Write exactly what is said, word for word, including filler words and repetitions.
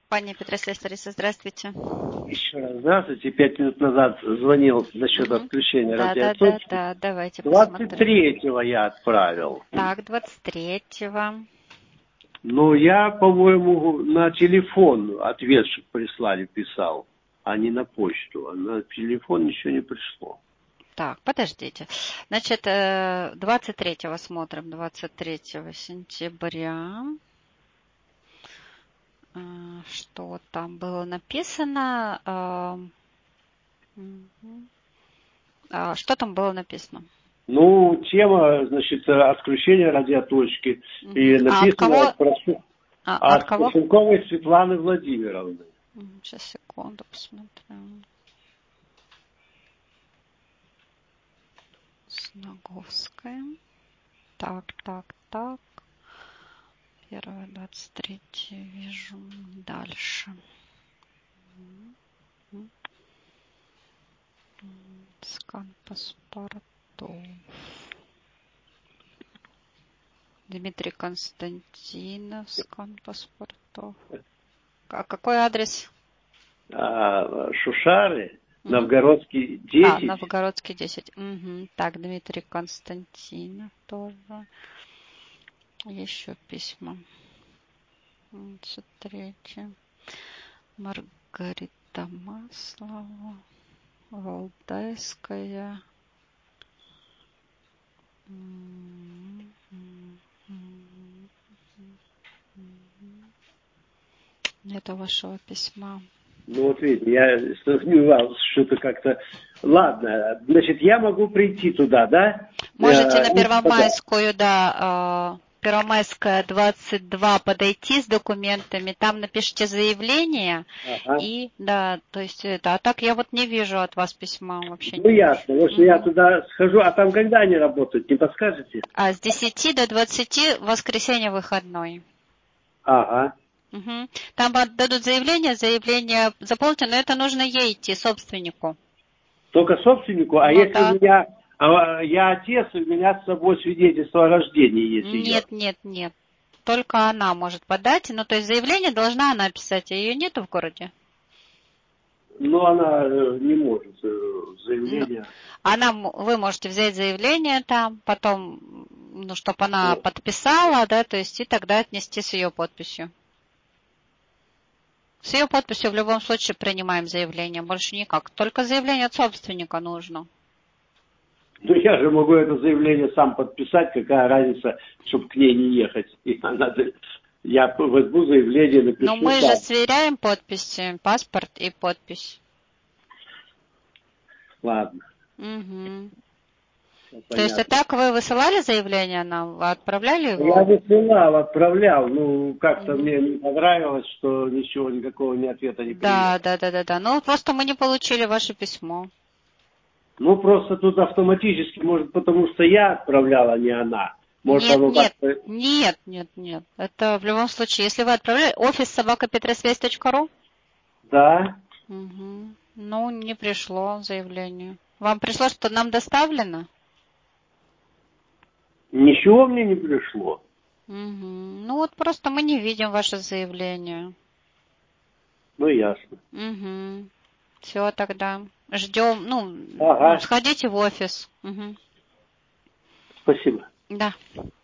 Компания Петросвязь, Лариса, здравствуйте. Еще раз здравствуйте. Пять минут назад звонил насчет угу. отключения да, радиоточки. Да, да, да, давайте двадцать посмотрим. двадцать третьего я отправил. Так, двадцать третьего. Ну, я, по-моему, на телефон ответ прислали, писал, а не на почту. А на телефон ничего не пришло. Так, подождите. Значит, двадцать третьего смотрим, двадцать третьего сентября. Что там было написано? Что там было написано? Ну, тема, значит, отключения радиоточки. Угу. И написано а от кого? Прошу, а, от, от кого? Сунковой Светланы Владимировны. Сейчас, секунду, посмотрю. Сноговская. Так, так, так. Первое, двадцать третье, вижу. Дальше. Скан паспортов. Дмитрий Константинов, скан паспортов. А какой адрес? А, Шушары, угу. Новгородский десять. А, Новгородский десять. Угу. Так, Дмитрий Константинов тоже. Еще письма. двадцать третье. Маргарита Маслова. Валдайская. Нету вашего письма. Ну вот видите, я сомневался, что-то как-то... Ладно, значит, я могу прийти туда, да? Можете на Первомайскую, да, Первомайская двадцать два подойти с документами, там напишите заявление, ага. и, да, то есть это, а так я вот не вижу от вас письма вообще. Ну, ясно, вот что угу. я туда схожу, а там когда они работают, не подскажете? А с десяти до двадцати, воскресенье выходной. Ага. Угу. Там дадут заявление, заявление заполните, но это нужно ей идти, собственнику. Только собственнику? А ну, если да. у меня... А, я отец, у меня с собой свидетельство о рождении есть. Нет, нет, нет. Только она может подать. Ну, то есть заявление должна она писать, а ее нету в городе? Ну, она не может заявление. Ну, она, вы можете взять заявление там, потом, ну, чтобы она ну. подписала, да, то есть и тогда отнести с ее подписью. С ее подписью в любом случае принимаем заявление, больше никак. Только заявление от собственника нужно. Ну, я же могу это заявление сам подписать, какая разница, чтобы к ней не ехать. И надо, я возьму заявление, напишу. Но мы сам. же сверяем подписи, паспорт и подпись. Ладно. Угу. То есть, а так вы высылали заявление нам, вы отправляли его? Я высылал, отправлял, ну, как-то угу. мне не понравилось, что ничего, никакого ни ответа не пришло. Да, да, да, да, да, ну, просто мы не получили ваше письмо. Ну, просто тут автоматически, может, потому что я отправляла, а не она. Может, нет, оно нет, как-то... нет, нет, нет, это в любом случае, если вы отправляли, офис собака петросвязь точка ру? Да. Угу. Ну, не пришло заявление. Вам пришло, что нам доставлено? Ничего мне не пришло. Угу. Ну, вот просто мы не видим ваше заявление. Ну, ясно. Угу. Все, тогда ждем, ну, ага. ну, сходите в офис. Угу. Спасибо. Да.